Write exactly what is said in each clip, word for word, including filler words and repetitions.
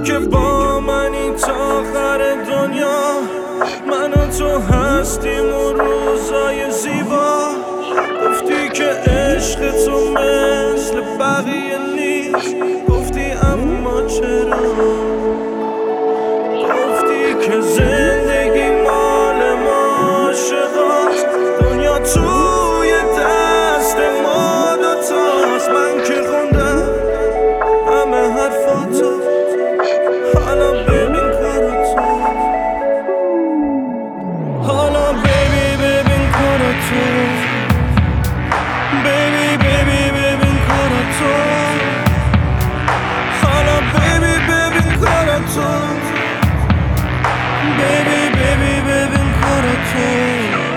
که با منی تا آخر دنیا، من و تو هستیم و روزای زیبا. گفتی که عشق تو مثل بقیه نیست، گفتی اما چرا؟ گفتی که زندگی مال ما عاشقاست، دنیا توی دست ما دوتاست. من که خوندم همه حرفاتو، حالا ببین کاراتو، حالا بیبی ببین کاراتو، بیبی بیبی ببین کاراتو، حالا بیبی ببین کاراتو، بیبی بیبی ببین کاراتو.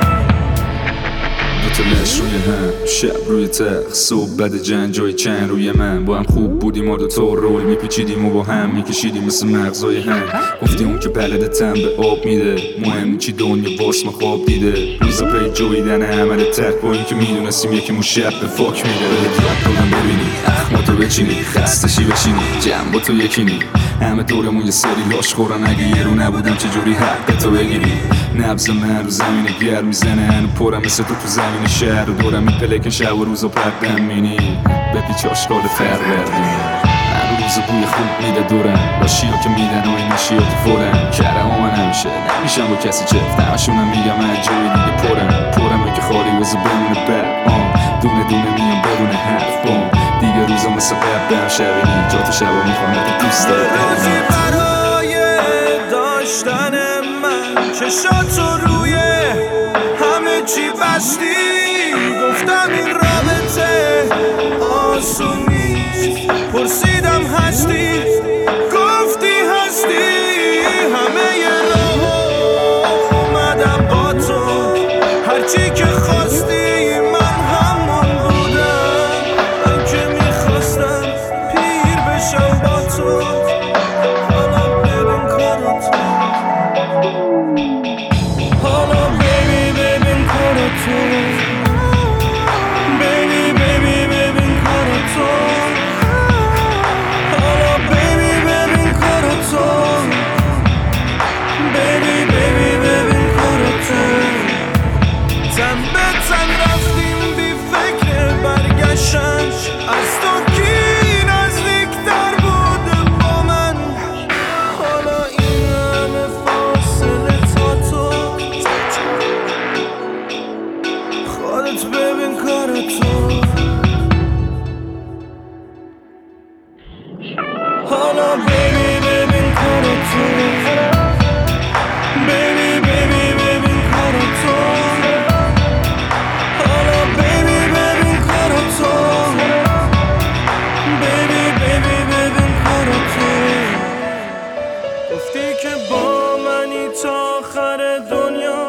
دو تا لش روی هم، شب روی تخت، صبح بد جنگ جای چند روی من. با هم خوب بودیم و دو تا رول میپیچیدیم و با هم میکشیدیم مثل مغزای هم. گفتی اون که بلده تن به آب میده، مهم چی دنیا واس ما خواب دیده. روزا پی جویدن عمل تک با این که میدونستیم یکی مو شب به فاک میده. بهت کنم ببینی اخماتو بچینی، خستشی بچینی جمع با تو یکینی. همه دورمون یه سری لاش خورن، اگه یه رو نبودم چجوری حق تو بگیری؟ نبض من رو زمین گرم میزنه، هنو پرم مثل تو تو زمین شهر. و دورم میپلکن شب و روز و پردم مینی بپیچ آشقال فروردین. هر روز بوی خوب میده دورم، لاشی ها که میدن و این نشی ها که فورم. کرم ها من همیشه نمیشم با کسی چفت، همشونم میگم من جوی دیگه پرم پرم که خالی وزو بمونه بر آم. دونه دونه میام بدون حرف بام، دیگه روزا مثل قبلم شبینی جا تو شبا میخوانم دوست داره روزی برای داشتن من چشاتو روی همه چی بستی. گفتم این رابطه آسون نیست، پرسیدم هستی، گفتی هستی. همه یه راه اومدم با تو، هرچی که خواستی من همون بودم. من که میخواستم پیر بشم با تو، حالا ببین کاراتو، حالا بیبی ببین کاراتو، بیبی بیبی ببین کاراتو، حالا بیبی ببین کاراتو، بیبی بیبی ببین کاراتو. تن به تن رفتیم بی فکر برگشتن، از تو کی نزدیکتر بوده با من؟ حالا این همه فاصله تا تو، خودت ببین کارتو، حالا بیبی ببین کارتو، بیبی بیبی ببین کارتو، حالا بیبی ببین کارتو، بیبی بیبی ببین کارتو. گفتی که با منی تا آخر دنیا،